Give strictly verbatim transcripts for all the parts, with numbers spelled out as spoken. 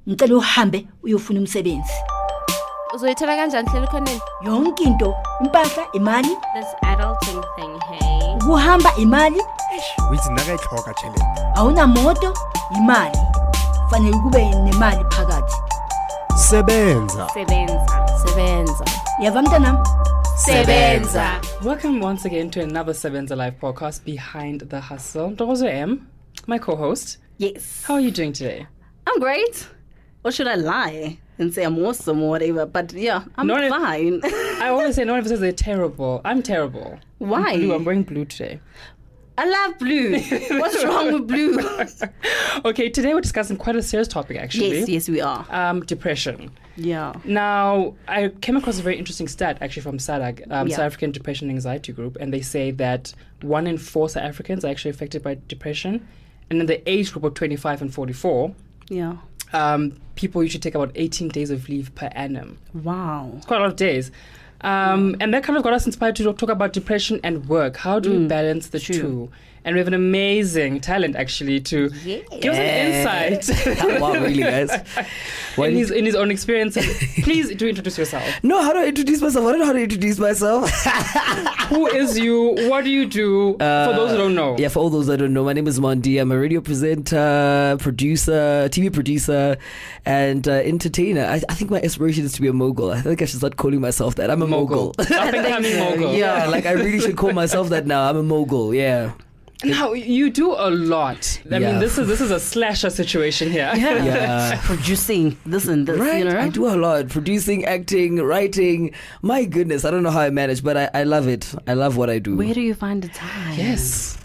ngicela uhambe uyofuna umsebenzi. Uzoyithola kanjani hlelo khoneni? Yonke into, impahla, imali, This adulting thing, hey. ukuhamba imali, Withi nakayihloka challenge. awuna moto, imali. Fanele kube nemali phakathi. Sebenza. Sebenza. Sebenza. Yava mntanami? Sebenza. Welcome once again to another Sebenza Live podcast, Behind the Hustle. Ntokozo M, my co-host. Yes. How are you doing today? I'm great. Or should I lie and say I'm awesome or whatever? But yeah, I'm No one- fine. I always say no one ever says they're terrible. I'm terrible. Why? I'm blue. I'm wearing blue today. I love blue. What's wrong with blue? Okay, today we're discussing quite a serious topic, actually. Yes, yes, we are. Um, depression. Yeah. Now, I came across a very interesting stat, actually, from S A D A G, um, Yeah. South African Depression and Anxiety Group, and they say that one in four South Africans are actually affected by depression. And in the age group of twenty-five and forty-four, Yeah. um, people usually take about eighteen days of leave per annum. Wow. It's quite a lot of days. Um, and that kind of got us inspired to talk about depression and work. How do we balance the true. two? And we have an amazing talent, actually, to give us an insight Wow, really, guys? Why in, did- his, in his own experience. Please do introduce yourself. No, how do I introduce myself? I don't know how to introduce myself. Who is you? What do you do? Uh, for those who don't know. Yeah, for all those that don't know, my name is Mondi. I'm a radio presenter, producer, T V producer, and uh, entertainer. I, I think my aspiration is to be a mogul. I think I should start calling myself that. I'm a mogul. Up and coming mogul. Yeah, like I really should call myself that now. I'm a mogul, yeah. Now, you do a lot. I Yeah. mean, this is this is a slasher situation here. Yeah. Yeah. Producing this and this, Right, you know? I do a lot. Producing, acting, writing. My goodness, I don't know how I manage, but I, I love it. I love what I do. Where do you find the time? Yes.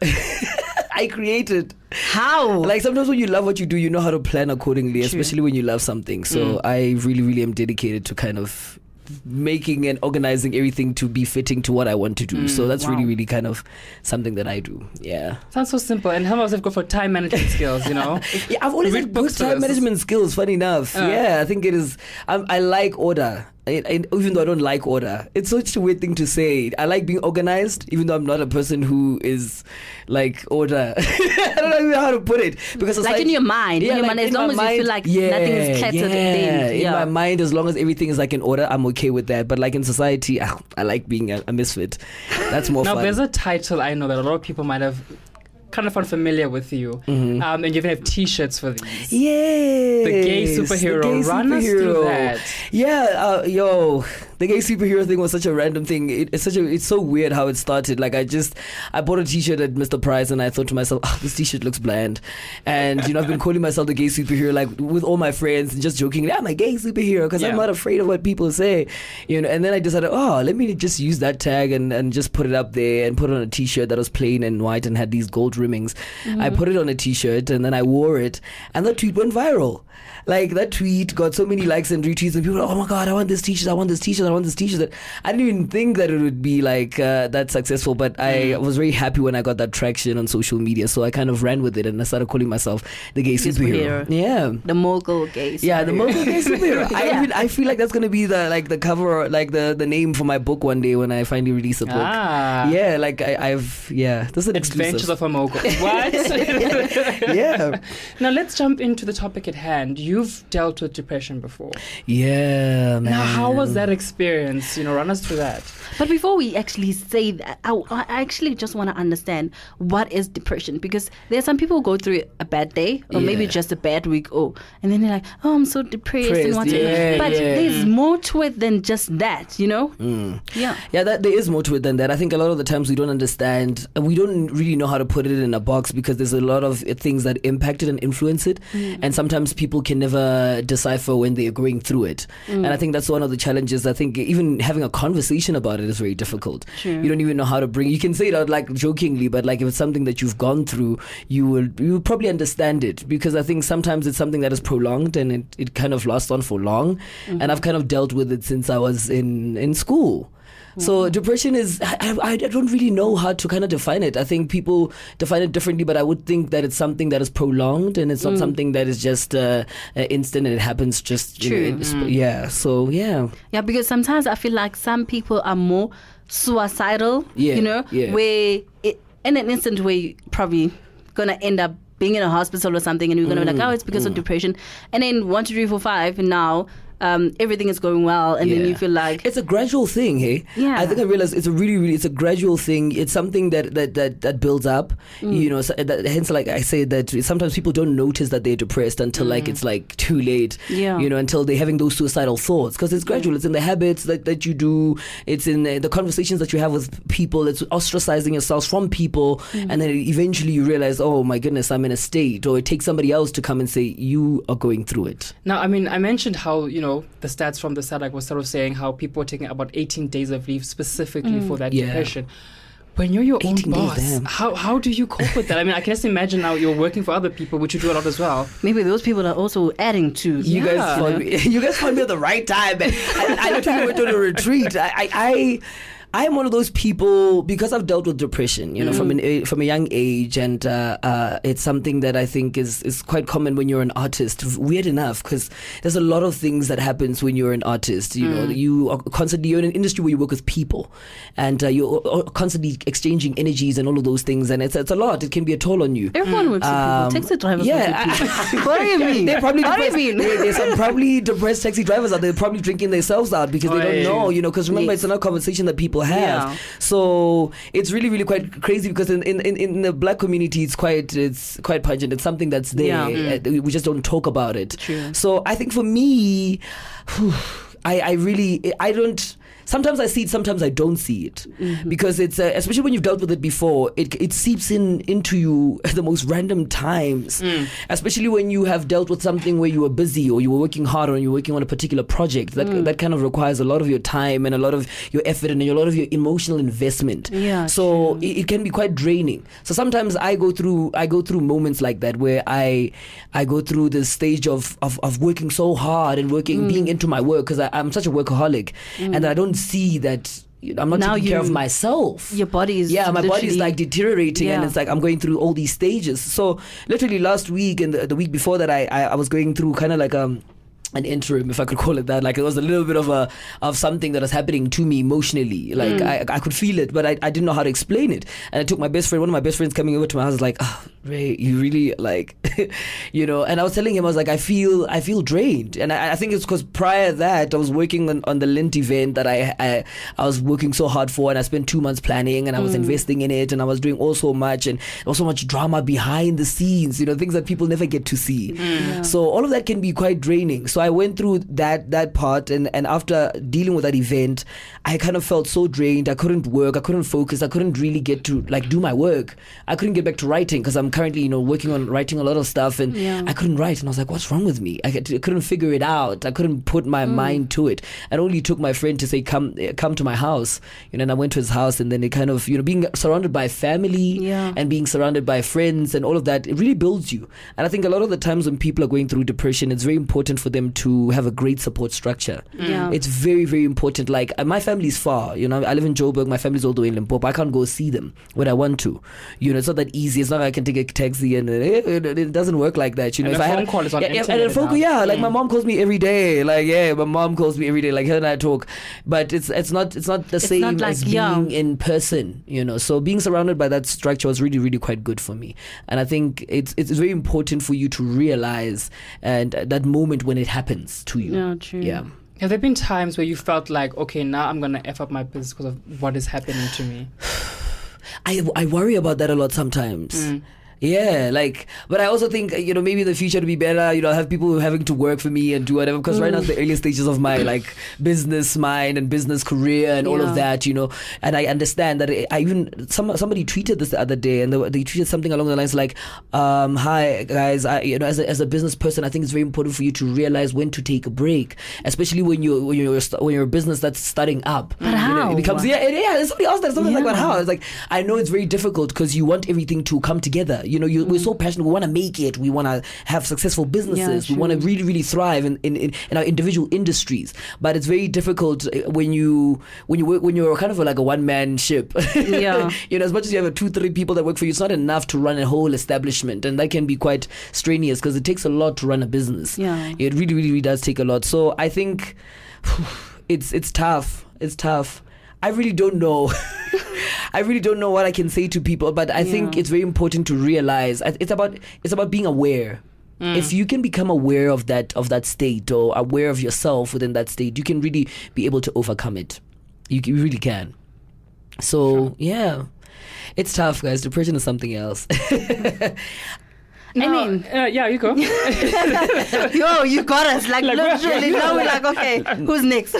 I create it. How? Like sometimes when you love what you do, you know how to plan accordingly, especially when you love something. So Mm. I really, really am dedicated to kind of making and organizing everything to be fitting to what I want to do. So that's wow. really, really kind of something that I do. Yeah. Sounds so simple. And how about if go for time management skills, you know? Yeah, I've always Read had books good for time this. management skills, funny enough. Uh. Yeah, I think it is. I'm, I like order. I, I, even though I don't like order, it's such a weird thing to say. I like being organized, even though I'm not a person who is like order. I don't even know how to put it because it's like, like in your mind, Yeah, in your like mind, as in long my as mind, you feel like yeah, nothing is cluttered, yeah. then In yeah. my mind, as long as everything is like in order, I'm okay with that. But like in society, ah, I like being a, a misfit. That's more Now, fun. there's a title I know that a lot of people might have kind of unfamiliar with you. Mhm. Um, and you even have T-shirts for these. Yes, The gay superhero. the gay Run us through superhero. that. Yeah, uh, yo, the gay superhero thing was such a random thing. It, it's such a, it's so weird how it started. Like I just, I bought a T-shirt at Mister Price, and I thought to myself, oh, this T-shirt looks bland. And you know, I've been calling myself the gay superhero, like with all my friends, and just joking, I'm a gay superhero because Yeah. I'm not afraid of what people say, you know. And then I decided, oh, let me just use that tag and and just put it up there and put it on a T-shirt that was plain and white and had these gold rimmings. I put it on a T-shirt and then I wore it, and that tweet went viral. Like that tweet got so many likes and retweets, and people were like, oh my god, I want this T-shirt, I want this T-shirt, I want this T-shirt. I didn't even think that it would be like uh, that successful, but I was very happy when I got that traction on social media. So I kind of ran with it and I started calling myself the gay superhero. Superhero. Yeah. The mogul gaze. Yeah, the mogul gay superhero. I, Yeah. even, I feel like that's gonna be the like the cover, like the, the name for my book one day when I finally release a book. Ah. Yeah, like I, I've yeah, this is an Adventures exclusive. of a mogul. What? Yeah, Now, let's jump into the topic at hand. You've dealt with depression before. yeah, man. Now, how was that experience? You know, run us through that. But before we actually say that, I, I actually just want to understand what is depression, because there are some people who go through a bad day or maybe Yeah. just a bad week, oh, and then they're like, oh, I'm so depressed and Depressed, whatnot. yeah, But yeah. there's more to it than just that, you know? Mm. Yeah. Yeah, that there is more to it than that. I think a lot of the times we don't understand, and we don't really know how to put it in a box because there's a lot of uh, things that impact it and influence it, and sometimes people can never decipher when they're going through it. And I think that's one of the challenges. I think even having a conversation about it is very difficult. True. You don't even know how to bring. You can say it out like jokingly, but like if it's something that you've gone through, you will you will probably understand it, because I think sometimes it's something that is prolonged and it, it kind of lasts on for long. And I've kind of dealt with it since I was in in school. So depression is, I, I, I don't really know how to kind of define it. I think people define it differently, but I would think that it's something that is prolonged and it's not something that is just uh, uh, instant and it happens just, you know, True. in sp- yeah. So, yeah. Yeah, because sometimes I feel like some people are more suicidal, Yeah, you know, yeah. where it, in an instant where you probably gonna end up being in a hospital or something, and we're going to be like, oh, it's because of depression. And then one, two, three, four, five, and now um, everything is going well, and then Yeah. you feel like It's a gradual thing, hey. Yeah. I think I realized it's a really, really, it's a gradual thing. It's something that that that, that builds up. You know, so that, hence, like I say, that sometimes people don't notice that they're depressed until like it's like too late. Yeah. You know, until they're having those suicidal thoughts, because it's gradual. It's in the habits that, that you do. It's in the, the conversations that you have with people. It's ostracizing yourselves from people, and then eventually you realize, oh my goodness, I'm in a state. Or it takes somebody else to come and say, you are going through it. Now, I mean, I mentioned how, you know, the stats from the SADC was sort of saying how people are taking about eighteen days of leave specifically for that Yeah. depression. When you're your own eighteen days, boss, damn. how how do you cope with that? I mean, I can just imagine now you're working for other people, which you do a lot as well. maybe those people are also adding to. You Yeah. guys found me. You guys found me at the right time. I, I literally went on a retreat. I, I, I, I am one of those people, because I've dealt with depression, you know, from an a- from a young age, and uh, uh, it's something that I think is is quite common when you're an artist. Weird enough, because there's a lot of things that happens when you're an artist. You know, you are constantly you're in an industry where you work with people, and uh, you're constantly exchanging energies and all of those things, and it's it's a lot. It can be a toll on you. Everyone works Um, with people. Taxi drivers yeah, work with people. What do you mean? They're probably What do you depressed. mean? There- There's some probably depressed taxi drivers out there, probably drinking themselves out because they Oi. don't know, you know. Because remember, Yes. it's another conversation that people have. Yeah. So it's really, really quite crazy, because in, in, in, in the black community, it's quite it's quite pungent. It's something that's there. Yeah. Uh, We just don't talk about it. True. So I think for me, I, I really I don't. Sometimes I see it, sometimes I don't see it, because it's uh, especially when you've dealt with it before, it it seeps in into you at the most random times. Especially when you have dealt with something where you were busy, or you were working hard, or you were working on a particular project that that kind of requires a lot of your time and a lot of your effort and a lot of your emotional investment. Yeah, So it, it can be quite draining. So sometimes I go through I go through moments like that where I I go through this stage of of, of working so hard and working being into my work, because I'm such a workaholic, and I don't see that you know, I'm not Now taking care you- of myself. Your body is Yeah, my body's literally- like deteriorating, and Yeah. it's like I'm going through all these stages. So literally last week and the, the week before that, I I, I was going through kind of like um. an interim, if I could call it that. Like, it was a little bit of a of something that was happening to me emotionally. Like, I, I could feel it, but I, I didn't know how to explain it. And I took my best friend, one of my best friends coming over to my house, was like, oh, Ray, you really like, you know. And I was telling him, I was like, I feel I feel drained, and I, I think it's because prior to that, I was working on, on the Lint event that I, I I was working so hard for, and I spent two months planning, and I was investing in it, and I was doing all so much, and there was so much drama behind the scenes, you know, things that people never get to see. So all of that can be quite draining. So I went through that that part, and, and after dealing with that event, I kind of felt so drained. I couldn't work, I couldn't focus, I couldn't really get to like do my work. I couldn't get back to writing, because I'm currently, you know, working on writing a lot of stuff, and Yeah. I couldn't write, and I was like, what's wrong with me? I, could, I couldn't figure it out. I couldn't put my mind to it. And only took my friend to say, come eh, come to my house, you know. And I went to his house, and then it kind of, you know, being surrounded by family Yeah. and being surrounded by friends and all of that, it really builds you. And I think a lot of the times when people are going through depression, it's very important for them to have a great support structure. Yeah. It's very, very important. Like, uh, my family's far, you know, I live in Joburg, my family's all the way in Limpopo. I can't go see them when I want to. You know, it's not that easy. It's not like I can take a taxi, and uh, it, it, it doesn't work like that. You know, And if a I phone had, call is on yeah, yeah, and a internet phone call, now. yeah, like Mm. my mom calls me every day. Like, yeah, my mom calls me every day. Like, her and I talk, but it's it's not it's not the It's same not like, as being yeah. in person. You know, so being surrounded by that structure was really, really quite good for me. And I think it's it's very important for you to realize and uh, that moment when it happens to you. Yeah, true. Yeah. Have there been times where you felt like, okay, now I'm going to F up my business because of what is happening to me? I, I worry about that a lot sometimes. Mm. Yeah, like, but I also think, you know, maybe in the future to be better, you know, have people having to work for me and do whatever, because right now it's the early stages of my, like, business mind and business career and all Yeah. of that, you know, and I understand that I, I even, some somebody tweeted this the other day, and they, they tweeted something along the lines like, um, hi, guys, I, you know, as a, as a business person, I think it's very important for you to realize when to take a break, especially when you're, when you're, st- when you're a business that's starting up. But You know, how? it becomes, yeah, it, yeah, somebody asked that, something like, Yeah. but how? It's like, I know it's very difficult because you want everything to come together. You know, you, we're so passionate. We want to make it. We want to have successful businesses. Yeah, we want to true. really, really thrive in, in, in, in our individual industries. But it's very difficult uh, when you when you work when you're kind of like a one man ship. Yeah. You know, as much as you have a two, three people that work for you, it's not enough to run a whole establishment, and that can be quite strenuous because it takes a lot to run a business. Yeah. It really, really, really does take a lot. So I think it's it's tough. It's tough. I really don't know. I really don't know what I can say to people, but I think it's very important to realize I- it's about it's about being aware. If you can become aware of that of that state or aware of yourself within that state, you can really be able to overcome it. You, you really can. So Sure. yeah, it's tough, guys. Depression is something else. I mean, uh, yeah, you go. yo, you got us. Like, Like, literally, now we're like, okay, who's next?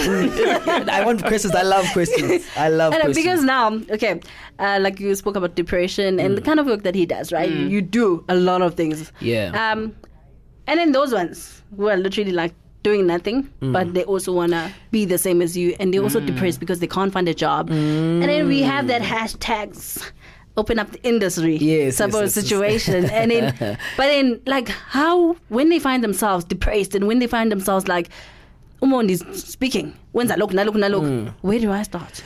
I want questions. I love questions. I love And, uh, questions. because now, okay, uh, like you spoke about depression and the kind of work that he does, right? You do a lot of things. Yeah. Um, and then those ones who are literally like doing nothing, but they also want to be the same as you, and they're also depressed because they can't find a job. And then we have that hashtags. Open up the industry Yes, type yes, of yes, yes. situation, and then, but then, like, how when they find themselves depressed, and when they find themselves like, Umondi's speaking, when's I look, na look, na look, where do I start?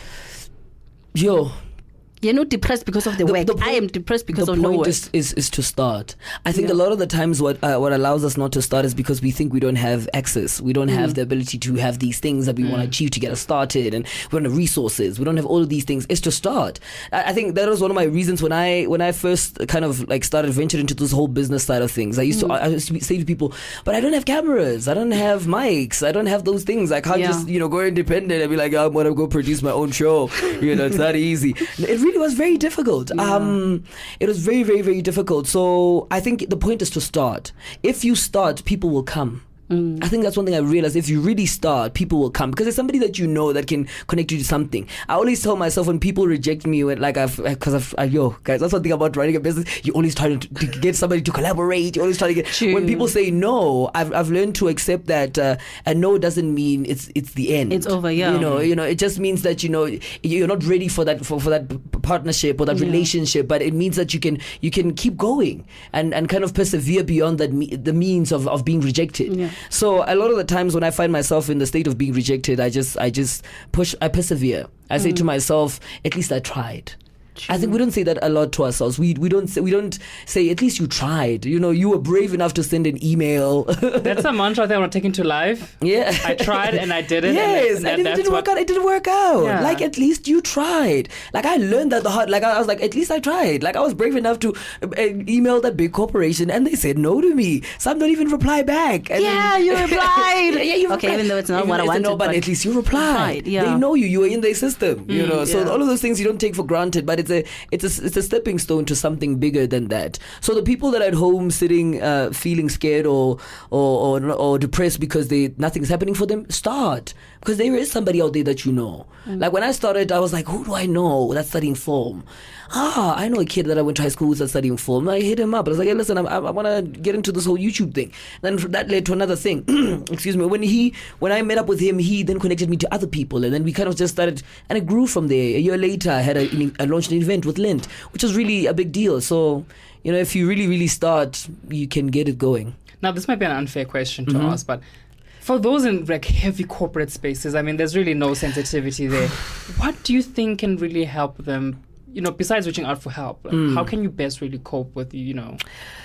Yo, You're not depressed because of the, work. the I am depressed because the of no point work. is, is is to start. I think Yeah. a lot of the times what uh, what allows us not to start is because we think we don't have access. We don't Mm. have the ability to have these things that we want to achieve to get us started, and we don't have resources. We don't have all of these things. It's to start. I, I think that was one of my reasons when I when I first kind of like started ventured into this whole business side of things. I used Mm. to I used to say to people, but I don't have cameras. I don't have mics. I don't have those things. I can't Yeah. just you know go independent and be like, I'm gonna go produce my own show. You know, it's not easy. It really was very difficult. Um, it was very, very, very difficult. So I think the point is to start. If you start, people will come. I think that's one thing I realized. If you really start, people will come because there's somebody that you know that can connect you to something. I always tell myself when people reject me, when, like I've, because I've, I, yo, guys, that's one thing about running a business. You always try to, to get somebody to collaborate. You always try to get. True. When people say no, I've, I've learned to accept that uh, a no doesn't mean it's it's the end. It's over, yeah. You know, you know, it just means that you know you're not ready for that for, for that p- partnership or that Yeah. relationship, but it means that you can you can keep going and, and kind of persevere beyond that me, the means of, of being rejected. Yeah. So a lot of the times when I find myself in the state of being rejected, I just I just push I persevere. I say to myself, at least I tried. I think we don't say that a lot to ourselves. We we don't say, we don't say at least you tried. You know, you were brave enough to send an email. That's a mantra that I want to take into life. Yeah, I tried and I did it. Yes, and, and, and if it that's didn't what, work out, it didn't work out. Yeah. Like at least you tried. Like I learned that the hard. Like I was like, at least I tried. Like I was brave enough to uh, email that big corporation, and they said no to me. Some don't even reply back. And Yeah, you replied. yeah, yeah, you Okay, replied. even though it's not Even what I though it's wanted, no, but, but at least you replied. replied, yeah. They know you. You were in their system. You know, so yeah. all of those things you don't take for granted. But it's a it's a it's a stepping stone to something bigger than that. So the people that are at home sitting, uh, feeling scared or or, or or depressed because they nothing's happening for them, start, because there is somebody out there that you know. Like when I started, I was like, who do I know that's studying film? Ah, I know a kid that I went to high school with that's studying film. I hit him up. I was like, hey, listen, I, I, I want to get into this whole YouTube thing. Then that led to another thing. Excuse me. When he, when I met up with him, he then connected me to other people, and then we kind of just started, and it grew from there. A year later, I had a, I launched an event with Lint, which was really a big deal. So, you know, if you really, really start, you can get it going. Now, this might be an unfair question to Mm-hmm. ask, but for those in like heavy corporate spaces, I mean, there's really no sensitivity there. What do you think can really help them? You know, besides reaching out for help, like, Mm. how can you best really cope with, you know?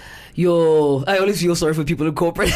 Yo, I always feel sorry for people in corporate.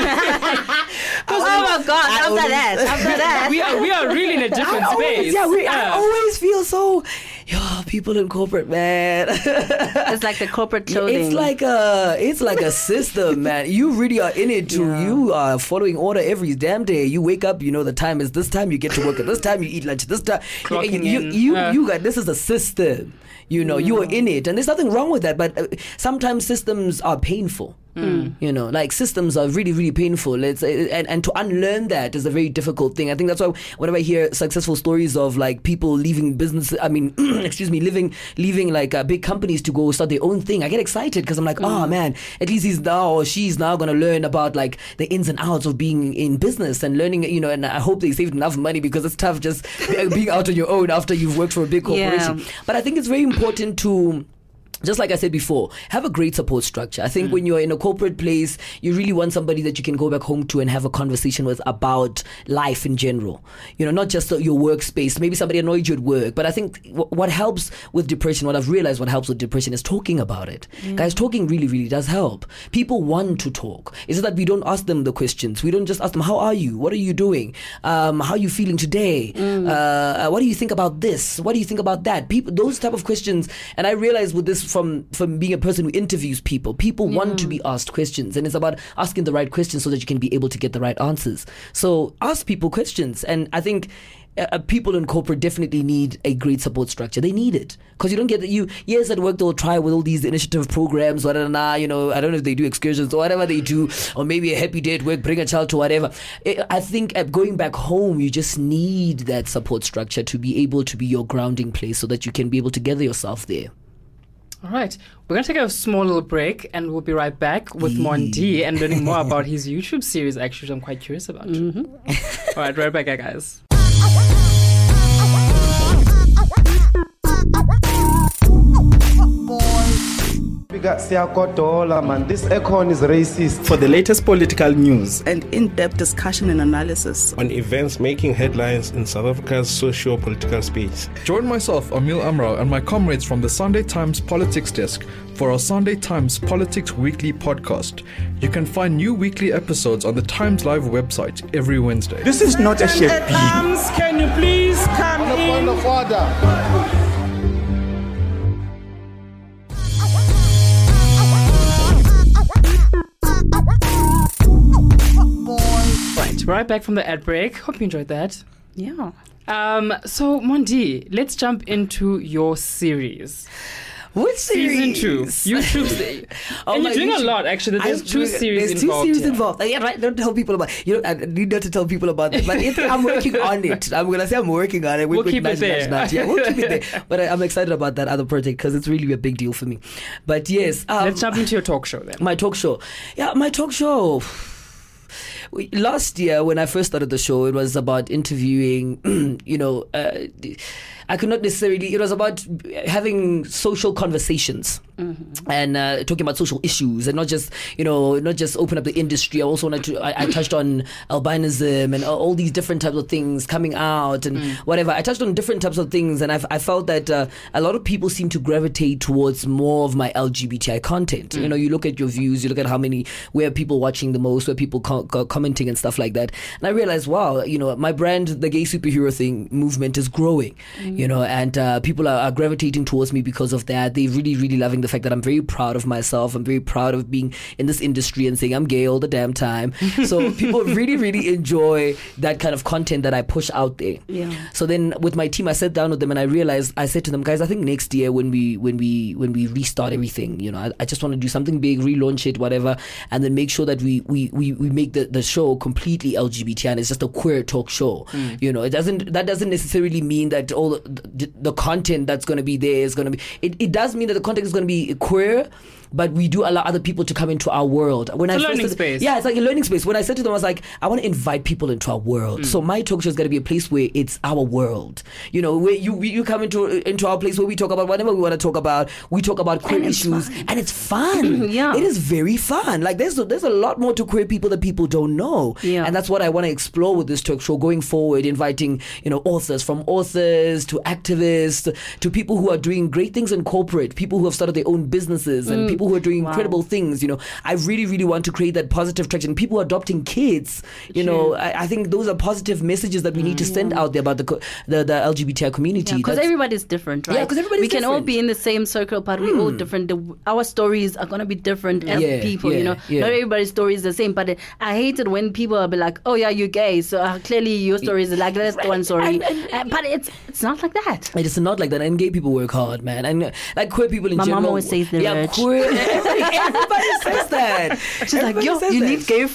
Oh my God! I After always- that, after that, we are we are really in a different I always, space. yeah, we, I always feel so, yo, people in corporate, man. it's like the corporate clothing. It's like a, it's like a system, man. You really are in it too. Yeah. You are following order every damn day. You wake up, you know the time is this time. You get to work at this time. You eat lunch at this time. Clocking you, in. you, Uh. you got this is a system. You know, you are in it, and there's nothing wrong with that. But uh, sometimes systems are painful. You know, like systems are really, really painful. It's uh, and, and to unlearn that is a very difficult thing. I think that's why whenever I hear successful stories of like people leaving business, I mean, excuse me, leaving leaving like uh, big companies to go start their own thing, I get excited because I'm like, oh man, at least he's now or she's now gonna learn about like the ins and outs of being in business and learning. You know, and I hope they saved enough money because it's tough just being out on your own after you've worked for a big corporation. Yeah. But I think it's very important to just like I said before, have a great support structure. I think mm. when you're in a corporate place, you really want somebody that you can go back home to and have a conversation with about life in general. You know, not just your workspace. Maybe somebody annoyed you at work. But I think w- what helps with depression, what I've realized what helps with depression is talking about it. Mm. Guys, talking really, really does help. People want to talk. It's just that we don't ask them the questions. We don't just ask them, how are you? What are you doing? Um, how are you feeling today? Mm. Uh, what do you think about this? What do you think about that? People, those type of questions. And I realized with this from, from being a person who interviews people, people yeah. want to be asked questions. And it's about asking the right questions so that you can be able to get the right answers. So ask people questions. And I think Uh, people in corporate definitely need a great support structure. They need it because you don't get you. Yes, at work they'll try with all these initiative programs, whatever. Nah, you know, I don't know if they do excursions or whatever they do, or maybe a happy day at work, bring a child to whatever. I think at going back home, you just need that support structure to be able to be your grounding place, so that you can be able to gather yourself there. All right, we're going to take a small little break and we'll be right back with Mondi and learning more about his YouTube series, actually, which I'm quite curious about. Mm-hmm. All right, right back, guys. We got Siakotola, man. This econ is racist. For the latest political news and in-depth discussion and analysis on events making headlines in South Africa's socio-political space. Join myself, Emil Amrao, and my comrades from the Sunday Times Politics Desk for our Sunday Times Politics Weekly podcast. You can find new weekly episodes on the Times Live website every Wednesday. This is not a ship. Can you please come on in? On the order. Right, right back from the ad break. Hope you enjoyed that. Yeah. Um. So, Mondi, let's jump into your series. What series? Season two. YouTube. oh, and you're doing YouTube. a lot, actually. There's I'm two doing, series there's involved. There's two series here. involved. Yeah, right. Don't tell people about You know, I need not to tell people about it. But it, I'm working on it. I'm going to say I'm working on it. We'll, we'll keep it there. Nudge, yeah, we'll keep it there. But I, I'm excited about that other project because it's really a big deal for me. But yes. Um, let's jump into your talk show then. My talk show. Yeah, my talk show. Last year, when I first started the show, it was about interviewing, you know, uh, I could not necessarily, it was about having social conversations mm-hmm. and uh, talking about social issues and not just, you know, not just open up the industry. I also wanted to, I, I touched on albinism and all these different types of things coming out and mm. whatever. I touched on different types of things and I've, I felt that uh, a lot of people seem to gravitate towards more of my L G B T I content. Mm. You know, you look at your views, you look at how many, where people watching the most, where people co- co- commenting and stuff like that. And I realized, wow, you know, my brand, the gay superhero thing movement is growing. Mm. You know, and uh, people are, are gravitating towards me because of that. They're really, really loving the fact that I'm very proud of myself. I'm very proud of being in this industry and saying I'm gay all the damn time. So people really, really enjoy that kind of content that I push out there. Yeah. So then with my team, I sat down with them and I realized, I said to them, guys, I think next year when we when we when we restart everything, you know, I, I just want to do something big, relaunch it, whatever, and then make sure that we we we, we make the, the show completely L G B T and it's just a queer talk show. Mm. You know, it doesn't that doesn't necessarily mean that all the, the content that's going to be there is going to be it, it does mean that the content is going to be queer, but we do allow other people to come into our world. When it's I a learning started, space. Yeah, it's like a learning space. When I said to them, I was like, I want to invite people into our world. Mm. So my talk show is going to be a place where it's our world. You know, where you you come into into our place where we talk about whatever we want to talk about. We talk about queer and issues, fun. and it's fun. Yeah, it is very fun. Like there's a, there's a lot more to queer people that people don't know. Yeah, and that's what I want to explore with this talk show going forward. Inviting you know authors, from authors to activists to people who are doing great things in corporate, people who have started their own businesses, and mm. people who are doing wow. incredible things. You know, I really, really want to create that positive traction. People adopting kids. You True. know, I, I think those are positive messages that we need to send out there about the co- the, the L G B T I community. Because That's- everybody's different, right? Yeah, because everybody's we can different. all be in the same circle, but we're all different. The, our stories are gonna be different as Yeah, people. yeah, you know, yeah. not everybody's story is the same. But I hate it when people will be like, "Oh yeah, you're gay, so uh, clearly your story is like that's the one story." And- and- Uh, but it's it's not like that. It is not like that, and gay people work hard, man. And uh, like queer people in My general. mom always says the yeah, word. queer. everybody, everybody says that. She's Everybody like, yo, says you that. need gay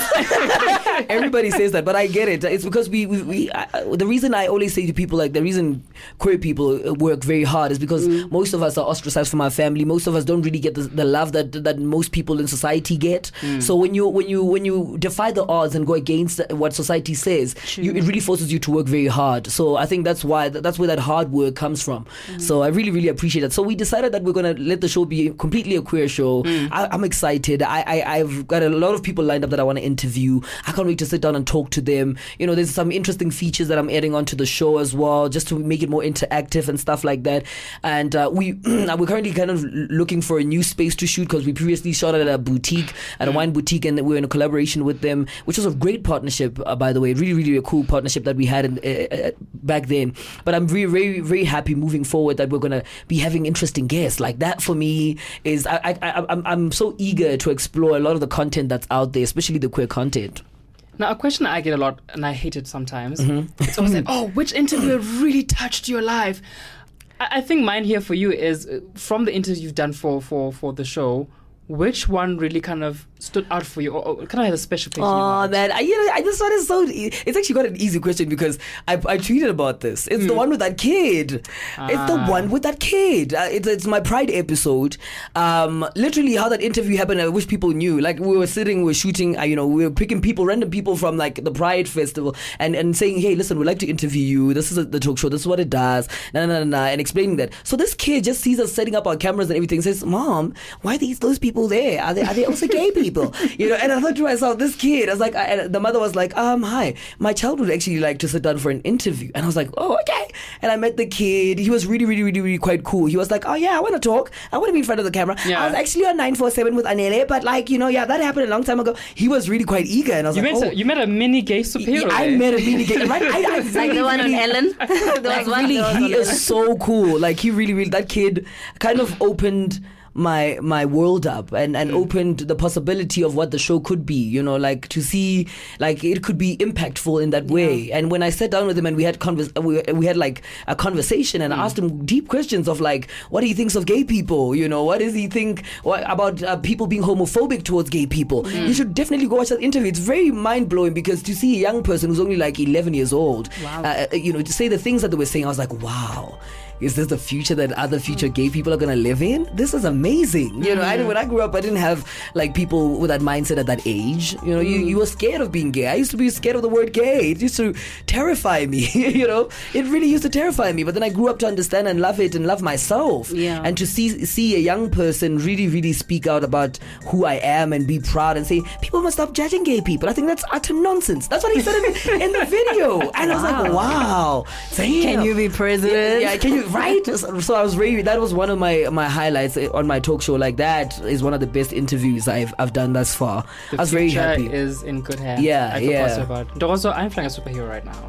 friends. Everybody says that, but I get it. It's because we, we, we I, the reason I always say to people, like, the reason queer people work very hard is because mm. most of us are ostracized from our family. Most of us don't really get the, the love that that most people in society get. Mm. So when you when you when you defy the odds and go against what society says, you, it really forces you to work very hard. So I think that's why that's where that hard work comes from. Mm. So I really really appreciate that. So we decided that we're gonna let the show be completely a queer show. Mm. I, I'm excited. I, I I've got a lot of people lined up that I want to interview. I can't wait to sit down and talk to them. You know, there's some interesting features that I'm adding onto the show as well, just to make it more interactive and stuff like that. And uh, we we're currently kind of looking for a new space to shoot because we previously shot at a boutique, at a wine boutique, and we're in a collaboration with them, which was a great partnership, uh, by the way. Really, really a cool partnership that we had in, uh, uh, back then. But I'm very, very, very happy moving forward that we're gonna be having interesting guests. Like that for me is I, I, I I'm I'm so eager to explore a lot of the content that's out there, especially the queer content. Now, a question I get a lot, and I hate it sometimes, mm-hmm. it's always like, oh, which interview really touched your life? I, I think mine here for you is, uh, from the interviews you've done for, for, for the show, which one really kind of stood out for you, or, or kind of had a special place? Oh man, I, you know, I just thought it's so. It's actually got an easy question because I, I tweeted about this. It's mm. the one with that kid. Ah. It's the one with that kid. Uh, it's it's my Pride episode. Um, literally, how that interview happened. I wish people knew. Like we were sitting, we were shooting. Uh, you know, we were picking people, random people from like the Pride festival, and, and saying, hey, listen, we'd like to interview you. This is a, the talk show. This is what it does. Nah, nah, nah, nah, and explaining that. So this kid just sees us setting up our cameras and everything. Says, Mom, why are these those people there? Are they are they also gay people? You know, and I thought to myself, this kid, I was like, I, and the mother was like, um, hi, my child would actually like to sit down for an interview. And I was like, oh, okay. And I met the kid. He was really, really, really, really quite cool. He was like, oh yeah, I want to talk. I want to be in front of the camera. Yeah. I was actually on nine four seven with Anele, but like, you know, yeah, that happened a long time ago. He was really quite eager. And I was you like, met oh. A, you met a mini gay superhero. Yeah, I met a mini gay, right? I, I really, like the one really, on Ellen. Like really, he is Ellen. So cool. Like he really, really, that kid kind of opened my my world up and and mm. opened the possibility of what the show could be, you know, like to see like it could be impactful in that yeah. way. And when I sat down with him and we had convers we, we had like a conversation and mm. I asked him deep questions of like, what he thinks of gay people, you know, what does he think what, about uh, people being homophobic towards gay people. Mm. You should definitely go watch that interview. It's very mind-blowing because to see a young person who's only like eleven years old, wow. uh, you know, to say the things that they were saying, I was like, wow, is this the future that other future gay people are going to live in? This is amazing. You know, I, when I grew up, I didn't have like people with that mindset at that age. You know, you, you were scared of being gay. I used to be scared of the word gay. It used to terrify me, you know. It really used to terrify me. But then I grew up to understand and love it and love myself. Yeah. And to see see a young person really, really speak out about who I am and be proud and say, people must stop judging gay people. I think that's utter nonsense. That's what he said in, in the video. And I was like, wow. Damn. Can you be president? Yeah, can you... Right, so I was really. That was one of my, my highlights on my talk show. Like that is one of the best interviews I've I've done thus far. The I was very happy. Is in good hands. Yeah, I yeah. About. Also, I'm playing a superhero right now.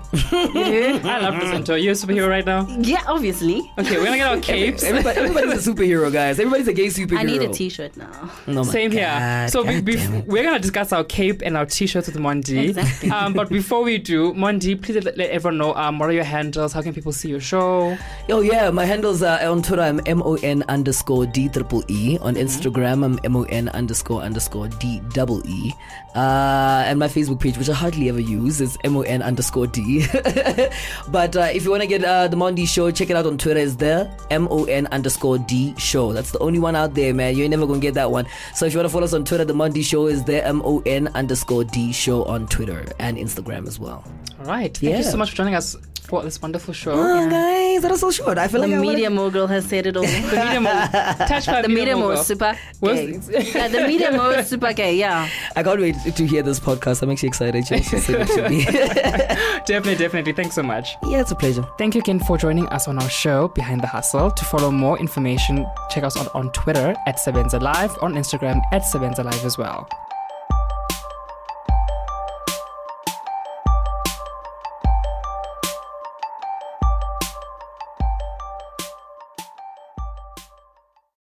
I love this intro. You're a superhero right now. Yeah, obviously. Okay, we're gonna get our capes. Everybody, everybody's a superhero, guys. Everybody's a gay superhero. I need a T-shirt now. Oh Same God, here. So we, we, we're gonna discuss our cape and our T-shirts with Mondi. Exactly. Um, but before we do, Mondi, please let, let everyone know um, what are your handles? How can people see your show? Oh yeah, my handles are. Uh, on Twitter, I'm M O N underscore D triple E. On Instagram, I'm M O N underscore underscore D double E. Uh, and my Facebook page, which I hardly ever use, is M O N underscore D. But uh, if you want to get uh, the Mondi Show, check it out on Twitter. It's there, M O N underscore D Show. That's the only one out there, man. You ain't never going to get that one. So if you want to follow us on Twitter, the Mondi Show is there, M O N underscore D Show on Twitter and Instagram as well. All right. Thank yeah. you so much for joining us for this wonderful show. Oh, yeah. guys, that was so short. I feel the like media I wanna... mogul has said it all. The media mogul. Touch by the media mogul is super gay. Yeah, the media mogul is super gay. Yeah. I can't wait to hear this podcast. I'm actually excited. Just send it to me. Definitely, definitely. Thanks so much. Yeah, it's a pleasure. Thank you again for joining us on our show, Behind the Hustle. To follow more information, check us out on Twitter at Sebenza Live, on Instagram at Sebenza Live as well.